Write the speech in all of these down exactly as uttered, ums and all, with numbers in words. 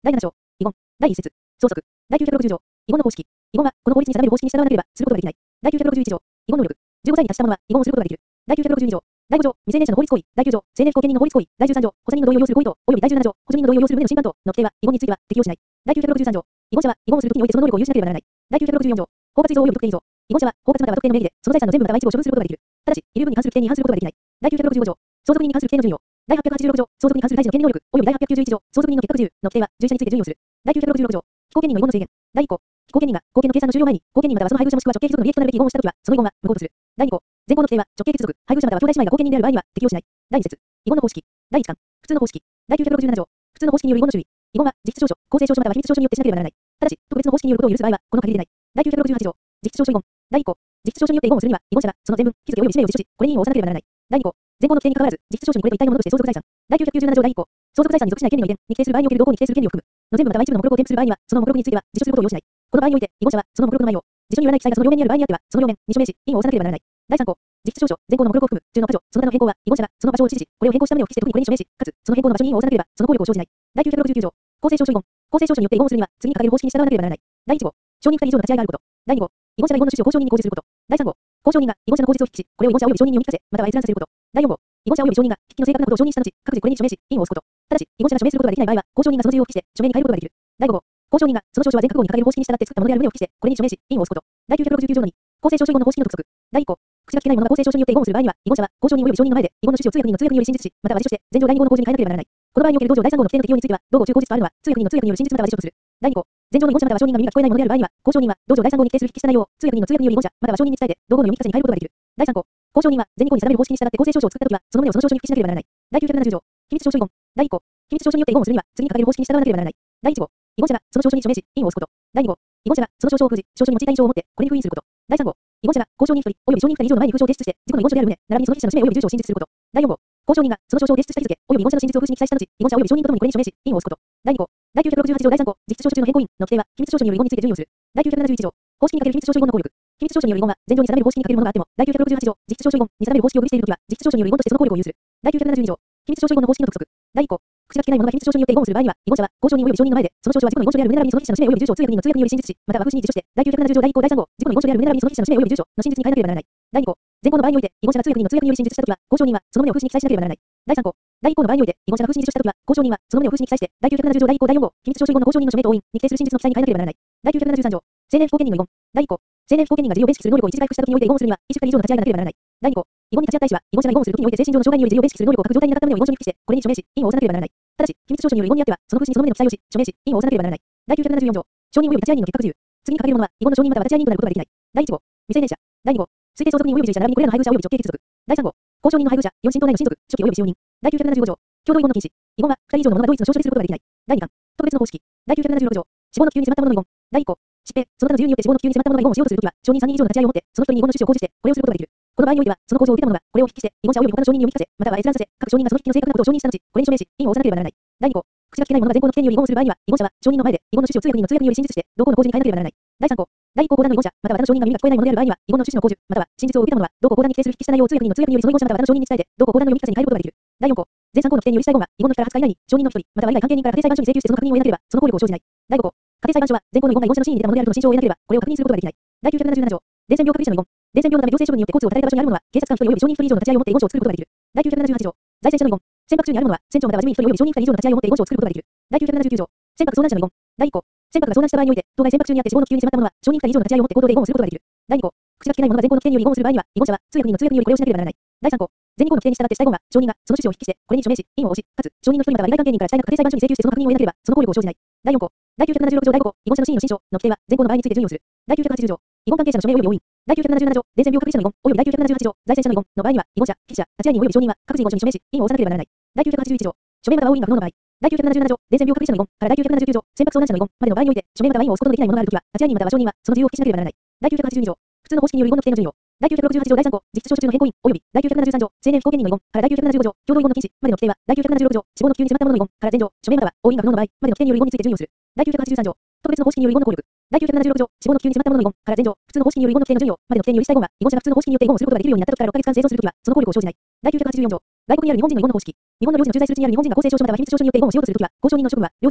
だいなな章、遺言。だいいっ節、相続。だいきゅうひゃくろくじゅう条、遺言の方式。遺言は、この法律に定める方式に従わなければ、することができない。だいきゅうひゃくろくじゅういち条、遺言能力。じゅうごさいに達した者は、遺言をすることができる。だいきゅうひゃくろくじゅうに条、だいご条、未成年者の法律行為。だいきゅう条、成年不後見人の法律行為。だいじゅうさん条、補佐人の同意を要する行為等、及びだいじゅうなな条、補助人の同意を要する旨の審判等の規定は、遺言については適用しない。だいきゅうひゃくろくじゅうさん条、遺言者は、遺言をするときにおいてその能力を有しなければならない。だいきゅうひゃくろくじゅうよん条、包括遺贈及び特定遺贈。遺言者は、包括または特定の名義で、その財産の全部または一部を処分することができる。ただし、遺留分に関する規定に違反することができない。だいきゅうひゃくろくじゅうご条、相続人に関する規定の順位を。だいはっぴゃくはちじゅうろく条、相続に関する開示の権利能力、及びだいはっぴゃくきゅうじゅういち条、相続人の結託自由の規定は、従者について順位をする。だいきゅうひゃくろくじゅうろく条、非公権人の遺言の制限。だいい項、非公権人が後見の計算の終了前に、後見人またはその配偶者もしくは直系貴族の利益となるべき遺言をしたときは、その遺言は無効とする。だいに項、前項の規定は直系貴族、配偶者または兄弟姉妹が後見人である場合には適用しない。だいいち節、遺言の方式。だいいち巻、普通の方式。だいきゅうひゃくろくじゅうなな条、普通の方式による遺言の種類。遺言は実質証書、公正証書または秘密証書によってしなければならない。ただし、特別の方式によることを許す場合は、この限りでない。だいきゅうひゃくろくじゅうはち条、実質証書遺言。だいい項、実質証書によって遺言をするには、遺言者がその全文、日付及び氏名を自書し、これに印を押さなければならない。だいに項、前項の規定に関わらず、実質証書にこれと一体のものとして相続財産。だいきゅうひゃくきゅうじゅうなな条だいい項、相続財産に属しない権利の遺伝に規定する場合における同項に規定する権利を含む。の全部または一部の目録を添付する場合には、その目録については自書することを要しない。この場合において、遺言者はその目録の内容、辞書によらない記載がその両面にある場合にあっては、その両面に署名し、印を押さなければならない。だいさん項、実質証書、前項の目録を含むじゅうの箇所、その他の変更は、遺言者がその場所を指示し、これを変更した旨を記して特にこれに署名し、かつ、その変更の場所に印を押さなければ、その効力を生じない。だいきゅうひゃくろくじゅうきゅう条、公正証書遺言。公正証書によって遺言をするには、次に掲げる方式に従わなければならない。だいいち号、証人ふたり以上の立ち会いがあること。だいに号、遺言者が遺言の趣旨を公証人に公示すること。だいさん号、公証人が遺言者の口実を筆記し、これを遺言者及び証人に読み聞かせ、または閲覧させること。だいよん号、遺言者及び証人が筆記の正確なことを承認した後、各自これに署名し、印を押すこと。ただし、遺言者が署名することができない場合は、公証人がその事由を筆記して、署名に変えることができる。だいご号、公証人がその証書は全閣号に掲げる方式に従って作ったものである旨を筆記して、これに署名し、印を押すこと。だいきゅうひゃくろくじゅうきゅう条のに、公正証書遺言の方式の督促。だいい項、口が聞けない者が公正証書によって遺言をする場合には、遺言者は公証人及び証人の前で遺言の趣旨を通訳人の通訳により真実し、または辞書して、前条だいに号の公示に変えなければならない。この場合における同条だいさん号の規定の適用については、同号中口実とあるのは、通訳人の通訳による真実または辞書とする。だいに項、前条の遺言者または証人が耳が聞こえないものである場合には、公証人は同条だいさん号に規定する筆記した内容を通訳人の通訳により遺言者または証人に伝えて、同号の読み聞かせに変えることができる。だいさん項、公証人は前に項に定める方式に従って公正証書を作ったときは、その旨をその証書に筆記しなければならない。だいきゅうひゃくななじゅう条、秘密証書遺言。だいい項、秘密証書によって遺言をするには、次に掲げる方式に従わなければならない。だいいち号、遺言者がその証書に署名し、印を押すこと。だいに号、遺言者がその証書を封じ、証書に用いた印象を持って、これに封印すること。だいさん号、遺言者が公証人ひとり及び証人ふたり以上の前に封書を提出して、自己の遺言書である旨、並びにその筆者の氏名及び住所を真実すること。だいよん号、公証人がその証書を提出した日付及び遺言者の真実を封じに記載した後、遺言者及び証人とともにこれに署名し、印を押すこと。だいに項、だいきゅうひゃくろくじゅうはち条だいさん項、実質証書中の変更印の規定は、秘密証書による遺言について順位をする。だいきゅうひゃくななじゅういち条、公式にかける秘密証書遺言の効力。秘密証書による遺言は、前条に定める方式にかけるものがあっても、だいきゅうひゃくろくじゅうはち条、実質証書遺言に定める方式を具しているときは、実質証書による遺言としてその効力を有する。だいきゅうひゃくななじゅうに条、秘密証書遺言の方式の督促。だいい項、口が聞けない者が秘密証書によって遺言をする場合には、遺言者は公証人及び証人の前で、その証書は自己の遺言書である旨並びにその筆者の氏名及び住所を通訳人の通訳により真実し、または封じに自書して、だいきゅうひゃくななじゅう条だいい項だいさん号、自己の遺言書である旨並びにその筆者の氏名及び住所の真実に変えなければならない。だいに項、前項の場合において、遺言者が通訳人の通訳により真実したときは、公証人はその旨を封じに記載しなければならない。だいさん項、だいい項の場合において、遺言者が封じに自書したときは、公証人はその旨を封じに記載して、だいきゅうひゃくななじゅう条だいい項だいよん号、秘密証書遺言の公証人の署名と押印に規定する真実の記載に変えなければならない。だいきゅうひゃくななじゅうさん条、成年不後見人の遺言。だいい項、成年不後見人が事業を弁識する能力を一時回復したときにおいて遺言をするには、一種以上の立ち会いがなければならない。だいに項、遺言に立ち会った医師は、遺言者が遺言をするときにおいて精神上の障害により事業を弁識する能力を欠く状態になった旨を遺言書に記して、これに署名し、印を押さなければならない。ただし、秘密証書による遺言にあっては、その封じにその旨の記載をし、署名し、印を押さなければならない。だいきゅうひゃくななじゅうよん条、証人及び立ち会い人の結託自由。次に掲げるものは、遺言の証人または立ち会い人となることができない。だいいち号、未成年者。だいに号、推定相続人及び随者並びにこれらの配偶者及び直系貴族。だいさん号、公証人の配偶者、四親等内の親族、初期及び使用人。だいきゅうひゃくななじゅうご条、共同遺言の禁止。遺言はふたり以上の者が同一の証書ですることができない。だいに巻、特別の方式。だいきゅうひゃくななじゅうろく条、死亡の急に迫った者の遺言。だいい項、疾病、その他の自由によって死亡の急に迫った者の遺言をしようとするときは、証人さんにん以上の立ち会いをもって、その一人に遺言の趣旨を公示して、これをすることができる。この場合においては、その公証を受けた者が、これを筆記して、遺言者及び他の証人に読み聞かせ、または閲覧させ、各証人がその筆記の正確なことを承認した後、これに署名し、印を押さなければならない。だいに項、口が聞けない者が前項の規定により遺言をする場合には、遺言者は証人の前で、遺言の趣旨を通訳人の通訳により真実して、同項の公示に変えなければならない。だいさん項、だいい項講談の遺言者、または他の証人が耳が聞こえない者である場合には、遺言の趣旨の公示、または真実を受けた者は、同項講談に規定する筆記した内容を通訳人の通訳によりその遺言者または他の証人に伝えて、同項講談の読み聞かせに変えることができる。だいよん項、前さん項の規定によりした遺言は、遺言の日からはつか以内に、証人の一人、または以外関係人から家庭裁判所に請求してその確認を得なければ、その効力を生じない。だいご項、家庭裁判所は、前項の遺言が遺言者の真意に出たものであるとの心証を得なければ、これを確認することができない。だいきゅうひゃくななじゅうなな条、伝染病隔離者の遺言。伝染病のため行政処分によって交通を絶たれた場所にある者は、警察官ひとり及び証人ひとり以上の立ち会いをもって遺言書を作ることができる。だいきゅうひゃくななじゅうはち条、財政者の遺言。船舶中にある者は、船長または事務員ひとり及び証人ふたり以上の立ち会いをもって遺言書を作ることができる。だいきゅうひゃくななじゅうきゅう条、船舶遭難者の遺言。だいい項、船舶が遭難した場合において、当該船舶中にあって死亡の危急に迫った者は、証人ふたり以上の立ち会いをもって口頭で遺言をすることができる。だいに項、口が聞けない者が前項の規定により遺言をする場合には、遺言者は通訳人の通訳によりこれをしなければならない。だいさん項、前に項の規定に従ってした遺言は、証人がその趣旨を筆記して、これに署名し、印を押し、かつ、証人の一人または利害関係人からしたいなく家庭裁判所に請求してその確認を得なければ、その効力を生じない。だいよん項、だいきゅうひゃくななじゅうろく条だいご項、遺言者の真意の信証の規定は、前項の場合について順位をする。だいきゅうひゃくはちじゅう条、遺言関係者の署名及び押印。だいきゅうひゃくななじゅうなな条、伝染病隔離者の遺言及びだいきゅうひゃくななじゅうはち条、財政者の遺言の場合には、遺言者、筆者、立ち会い人及び証人は各自遺言書に署名し、印を押さなければならない。だいきゅうひゃくはちじゅういち条、署名または押印が不能の場合。だいきゅうひゃくななじゅうなな条、伝染病隔離者の遺言からだいきゅうひゃくななじゅうきゅう条、船舶遭難者の遺言までの場合において、署名または印を押すことのできないものがあるときは、立ち会い人または証人はその自由を筆記しなければならない。だいきゅうひゃくはちじゅうに条、普通の方式による遺言の規定の順位を。だいきゅうひゃくろくじゅうはち条だいさん項、実質証書中の変更印及びだいきゅうひゃくななじゅうさん条、成年不後見人の遺言からだいきゅうひゃくななじゅうご条、共同遺言の禁止までの規定は、だいきゅうひゃくななじゅうろく条、死亡の急に迫った者の遺言から前条、署名または押印が不能の場合までの規定による遺言について順位をする。だいきゅうひゃくはちじゅうさん条、特別の方式による遺言の効力。だいきゅうひゃくななじゅうろく条、死亡の急に迫った者の遺言から前条、普通の方式による遺言の規定の順位をまでの規定によりした遺言は、遺言者が普通の方式によって遺言をすることができるようになった時からろっかげつかん生存するときは、その効力を生じない。だいきゅうひゃくはちじゅうよん条、外国にある日本人の遺言の方式。日本の領事の駐在する地にある日本人が公正証書または秘密証書によって遺言をしようとするときは、公証人の職務は領事が行う。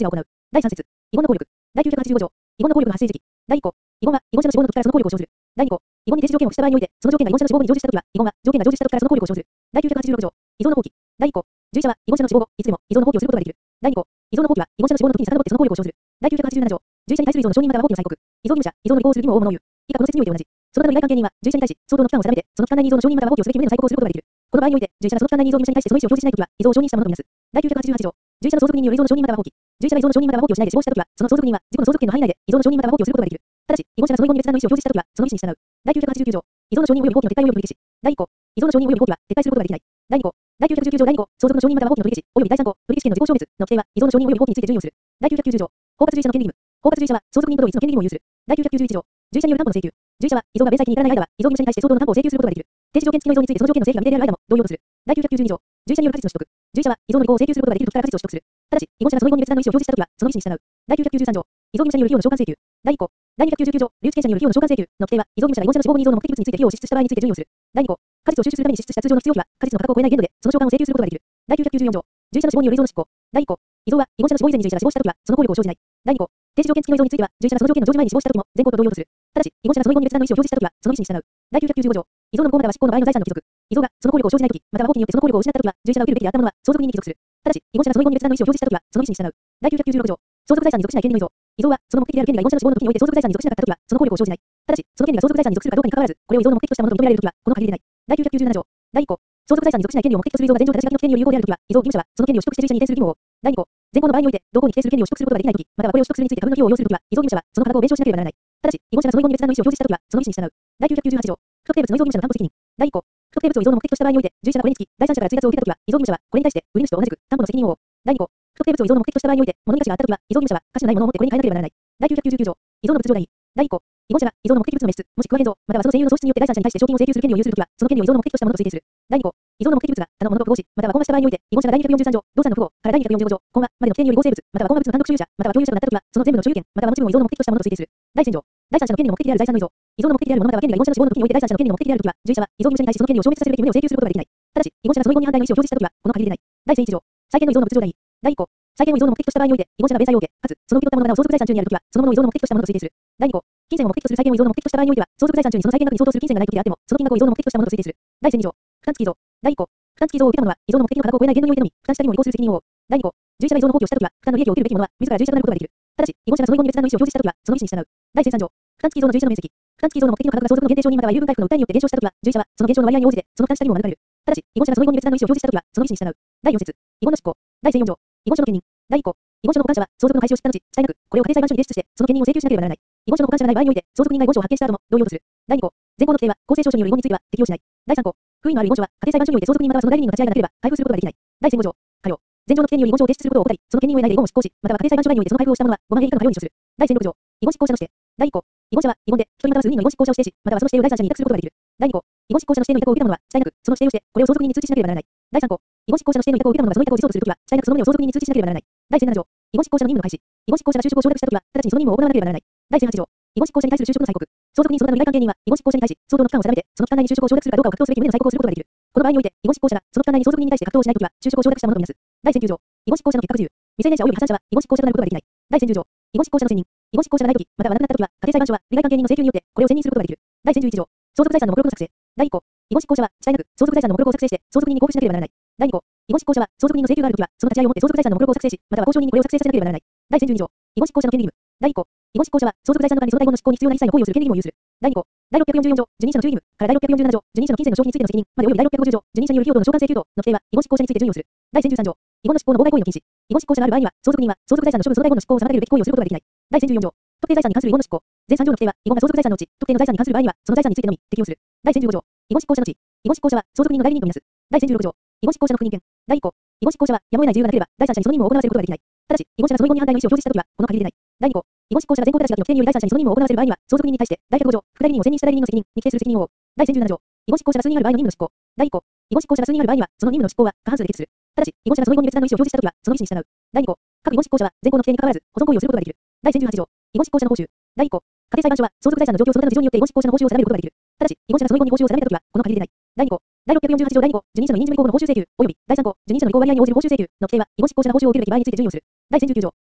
だいさん節、遺言の効力。だいきゅうひゃくはちじゅうご条、遺言の効力の発生時期。だいい項、遺言は、遺言者の死亡の時からその効力を生ずる。だいに項、遺言に停止条件を付した場合において、その条件が遺言者の死亡後に成就した時は、遺言は、条件が成就した時からその効力を生ずる。だいきゅうひゃくはちじゅうろく条、遺贈の放棄。だいい項、従者は、遺言者の死亡後、いつでも、遺贈の放棄をすることができる。だいに項、遺贈の放棄は、遺言者の死亡の時に遡ってその効力を生ずる。だいきゅうひゃくはちじゅうなな条、従者に対する遺贈の承認または放棄の催告。遺贈義務者、遺贈の履行をする義務を負う者を言う。以下この説において同じ。その他の利害関係人は、従者に対し、相当の期間を定めて、その期間内に遺贈の承認または放棄をすべき旨の催告をすることができる。この場合において、従者がその期間内に遺贈義務者に対してその意思を表示しないときは、遺贈を承認したものとみなす。だいきゅうひゃくはちじゅうはち条、従者の相続人による遺贈の承認または放棄。従者が遺贈の承認または放棄をしないで死亡したときは、その相続人は、自己の相続権の範囲内で遺贈の承認または放棄をすることができる。ただし、遺言者がその遺言に別段の意思を表示したときは、その意思に従う。だいきゅうひゃくはちじゅうきゅう条、遺贈の承認及び放棄の撤回及び取り消し。だいい項、遺贈の承認及び放棄は撤回することができない。だいに項、だいきゅうひゃくじゅうきゅう条だいに項、相続の承認または放棄の取り消し及びだいさん項、取り消し権の時効消滅の規定は、遺贈の承認及び放棄について準用する。だいきゅうひゃくきゅうじゅう条、包括従者の権利義務。包括従者は相続人と同一の権利義務を有する。だいきゅうひゃくきゅうじゅういち条、従者による担保の請求。従者は遺贈が弁済期に至らない間は、遺贈義務者に対して相当の担保を請求することができる。停止条件付きの遺贈についてその条件の請求が未定である間も同様とする。だいきゅうひゃくきゅうじゅうに条、従者による果実の取得。従者は遺贈の履行を請求することができる時から果実を取得する。ただし、遺言者がその遺言に別段の意思を表示したときは、その意思に従う。だいきゅうひゃくきゅうじゅうさん条、遺贈義務者による費用の償還請求。だいい項、だいにひゃくきゅうじゅうきゅう条、留置権者による費用の償還請求の規定は、遺贈義務者が遺言者の死亡後に遺贈の目的物について費用を支出した場合について準用する。だいに項、果実を収集するために支出した通常の必要費は、果実の価格を超えない限度で、その償還を請求することができる。だいきゅうひゃくきゅうじゅうよん条、従者の死亡による遺贈の執行。だいい項、遺贈は、遺言者の死亡以前に従者が死亡したときは、その効力を生じない。だいに項、停止条件付きの遺贈については、従者がその条件の成就前に死亡したときも、前項と同様とする。ただし、遺言者がその遺言に別段の意思を表示したときは、その意思に従う。だいきゅうひゃくきゅうじゅうご条、遺贈の無効または執行の場合の財産の帰属。遺贈がその効力を生じないとき、または放棄によってその効力を失ったときは、従者が受けるべきであったものは相続人に帰属する。ただし、遺言者がその遺言に別段の意思を表示したときは、その意思に従う。だいきゅうひゃくきゅうじゅうろく条、相続財産に属しない権利の遺贈。遺贈は、その目的である権利が遺言者の死亡の時において相続財産に属しなかったときは、その効力を生じない。ただし、その権利が相続財産に属するかどうかに関わらず、これを遺贈の目的としたものと認められるときは、この限りでない。だいきゅうひゃくきゅうじゅうなな条、だいい項、相続財産に属しない権利を目的とする遺贈が前条立ち書きの規定による有効であるときは、遺贈義務者は、その権利を取得して従者に移転する義務を負う。だいに項、前項の場合において、同項に規定する権利を取得することができないとき、またはこれを取得するについて過分の費用を要するときは、遺贈義務者は、その価格を弁償しなければならない。ただし、遺言者がその遺言に別段の意思を表示したときは、その意思に従う。だいきゅうひゃくきゅうじゅうはち条、不特定物の遺贈義務者の担保責任。だいい項、不特定物を遺贈の目的とした場合において、従者がこれにつき、第三者から追加を受けたときは、遺贈義務者は、これに対して、売り主と同じく、担保の責任を負う。だいに項、不特定物を遺贈の目的とした場合において、物に価値があったときは、遺贈義務者は、価値のないものを持ってこれに変えなければならない。だいきゅうひゃくきゅうじゅうきゅう条、遺贈の物状代。だいい項、遺言者が遺贈の目的物の滅失、もしくは変造、またはその占有の喪失によって第三者に対して賞金を請求する権利を有するときは、その権利を遺贈の目的としたものと推定する。だいに項、遺贈の目的物が他のものと符合し、または混和した場合において、遺言者がだいにひゃくよんじゅうさん条、動産の符合からだいにひゃくよんじゅうご条、混和までの規定により合成物、または混和物の単独所有者、または共有者となったときは、その全部の所有権、または持ち分を遺贈の目的としたものと推定する。だいせん条、第三者の権利の目的である財産の遺贈。遺贈の目的であるものまたは権利が遺言者の死亡の時において第三者の権利の目的であるときは、従者は遺贈義務者に対してその権利を消滅させるべき旨を請求することができない。ただし、遺言者がその遺言に反対の意思を表示したときは、この限りでない。だいせんいち条、債権の遺贈の物状代。だいい項、債権を遺贈の目的とした場合において、遺言者が弁済を受け、かつ、その受け取ったものがなお相続財産中にあるときは、そのものを遺贈の目的としたものと推定する。だいに項、金銭を目的とする債権を遺贈の目的とした場合においては、相続財産中にその債権額に相当する金銭がないときであっても、その金額を遺贈の目的としたものと推定する。だいせんに条、負担付き遺贈。だいい項、負担付き遺贈を受けた者は、遺贈の目的の価格を超えない限度においてのみ、負担した義務を履行する責任を負う。だいに項、従者が遺贈の放棄をしたときは、負担の利益を受けるべき者は、自ら従者となることができる。ただし、遺言者がその遺言に別段の意思を表示したときは、その意思に従う。だいせんさん条、負担付き遺贈の従者の面積。負担付き遺贈の目的の価格が相続の限定承認または優遇回復の訴えによって減少したときは、従者はその減少の割合に応じて、その負担した義務を免れる。ただし、遺言者がその遺言に別段の意思を表示したときは、その意思に従う。だいよん節、遺言の執行。だいせんよん条、遺言書の権人。だいい項、遺言書の保管者は相続の開始を知った後、伝えなく、これを家庭裁判所に提出して、その権人を請求しなければならない。遺言書の保管者がない場合において、相続人が遺言書を発見した後も同様とする。だいに項、前項の規定は公正証書による遺言については適用しない。だいさん項、封印のある遺言書は家庭裁判所において相続人またはその代理人の立ち会いがなければ配布することができない。だいせんご条、可用。前条の規定により遺言書を提出することを怠り、その権人を得ないで遺言を執行し、または家庭裁判所外においてその配布をした者はごまん円以下の可用に処する。だいせんろく条、遺言執行者の指定。だいい項、遺言者は遺言で一人または数人の遺言執行者を指定し、またはその指定を第三者に委託することができる。だいに項、遺言執行者の指定の委託を受けた者は伝えなく、その指定をして、これを相続人に通知しなければならない。だいさん項、遺言執行者の指定の委託を受けた者がその委託を辞走とするときは、伝えなくその旨を相続人に通知しなければならない。だいせんなな条、遺言執行者の任務の開始。遺言執行者が就職を承諾したときは、直ちにその任務を行わなければならない。だいせんはち条、遺言執行者に対する就職の催告。相続人その他の利害関係人は、遺言執行者に対し、相当の期間を定めて、その期間内に就職を承諾するかどうかを確定すべき旨の催告をすることができる。この場合において、遺言執行者がその期間内に相続人に対して確定をしないときは、就職を承諾したものとみなす。だいせんきゅう条、遺言執行者の結託自由。未成年者及び破産者は、遺言執行者となることができない。だいせんじゅう条、遺言執行者の選任。遺言執行者がないとき、または亡くなったときは、家庭裁判所は、利害関係人の請求によって、これを選任することができる。だいせんじゅういち条、相続財産の目録の作成。だいい項、遺言執行者は、伝えなく、相続財産の目録を作成して、相続人に交付しなければならない。だいに項、遺言執行者は、相続人の請求があるときは、その立ち会いをもって相続財産の目録を作成し、または交渉人にこれを作成させなければならない。だいせんじゅうに条、遺言執行者の権利義務。だいい項、遺言執行者は、相続財産の管理その他遺言の執行に必要な一切の行為をする権利義務を有する。だいに項、だいろっぴゃくよんじゅうよん条、受任者の注意義務からだいろっぴゃくよんじゅうなな条、受任者の金銭の消費についての責任まで及びだいろっぴゃくごじゅう条、受任者による費用等の償還請求等の規定は、遺言執行者について準用する。だいせんじゅうさん条、遺言の執行の妨害行為の禁止。遺言執行者がある場合には、相続人は相続財産の処分その他遺言の執行を妨げるべき行為をすることができない。だいせんじゅうよん条、特定財産に関する遺言の執行。前さん条の規定は、遺言が相続財産のうち、特定の財産に関する場合には、その財産についてのみ適用する。だいせんじゅうご条、遺言執行者の地位。遺言執行者は相続人の代理人とみなす。だいせんじゅうろく条、遺言執行者の不認権。だいい項、遺言執行者はやむを得ない自由がなければ、第三者にその任務を行わせることができない。ただし、遺言者がその遺言に反対の意思を表示したときは、この限りでない。だいに項、遺言執行者が前項立ち書きの規定により第三者にその任務を行わせる場合には、相続人に対して、だいひゃくご条、副代理人を選任した代理人の責任に規定する責任を負う。だいせんじゅうなな条、遺言執行者が数人ある場合の任務の執行。だいい項、遺言執行者が数人ある場合には、その任務の執行は過半数で決する。ただし、遺言者がその遺言に別段の意思を表示したときは、その意思に従う。だいに項、各遺言執行者は前項の規定に関わらず、保存行為をすることができる。だいせんじゅうはち条、遺言執行者の報酬。だいい項、家庭裁判所は相続財産の状況その他の事情によって遺言執行者の報酬を定めることができる。ただし、遺言者がその遺言に報酬を定めたときは、この限りでない。だいに項、だいろっぴゃくよんじゅうはち条だいに項、受任者の任事務以降の報酬請求、及びだいさん項、受任者の履行割合に応じる報酬請求の規定は、遺言執行者が報酬を受けるべき場合について準用する。だいせんじゅうきゅう条、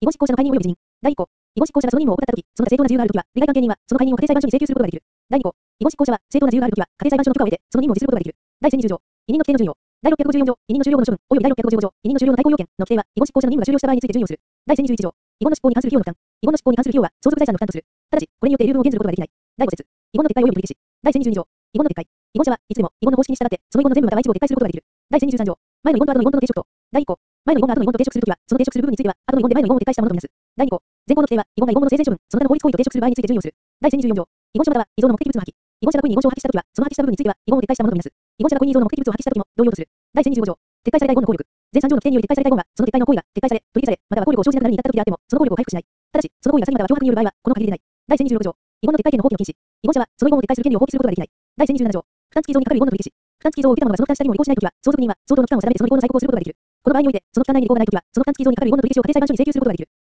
遺言執行者の解任及び辞任。だいいっ項、遺言執行者がその任務を行ったとき、その他正当な事由があるときは、利害関係人は、その解任を家庭裁判所に請求することができる。だいに項、遺言執行者は、正当な事由があるときは、家庭裁判所の許可を得て、その任務を実施することができる。だいせんにじゅう条、委任の規定の順位を。だいろっぴゃくごじゅうよん条、委任の終了後の処分、及びだいろっぴゃくごじゅうご条、委任の終了の対抗要件の規定は、遺言執行者の任務が終了した場合について順位をする。だいせんにじゅういち条、遺言の執行に関する費用の負担。遺言の執行に関する費用は、相続財産の負担とする。ただし、これによって遺留分を減ずることができない。だいご節、遺言の撤回及び取り消し。だいせんにじゅうに条、遺言の撤回。遺言者はいつでも、遺言の方式に従って、その遺言の全部または一部を撤回することができる。だいせんにじゅうさん条、前の遺言と後の遺言との抵触と。だいいっ項、前の遺言が後の遺言と抵触するときは、その抵触する部分については、後の遺言で前の遺言を撤回したものとみなす。だいに項、前項の規定は、遺言が遺言後の生前処分、その他の法律行為と抵触する場合について順位をする。だいせんにじゅうよん条、遺言書または遺贈の目的物の破棄。遺言者が故意に遺言書を破棄したときは、その破棄した部分については、遺言を撤回したものとみなす。遺言者が故意に遺贈の目的物を破棄したときも、同様とする。だいせんにじゅうご条、撤回された遺言の効力。前さん条の規定により撤回された遺言が、その撤回の行為が撤回され、取り消され、または効力を生じなくなるに至ったときであっても、その効力を回復しない。ただし、その行為が詐欺または脅迫による場合は、この限りでない。だいせんにじゅうろく条、遺言の撤回権の放棄の禁止。遺言者は、その遺言を撤回する権利を放棄することができない。だいせんにじゅうなな条、負担付き遺贈にかかる遺言の取り消し。負担付き遺贈を受けた者がその負担した義務を履行しないときは、相続人は相当の期間を定めてその遺言の再告をすることができる。この場合において、その負担内に履行がないときは、その負担付き遺贈にかかる遺言の取り消しを家庭裁判所に請求することができる。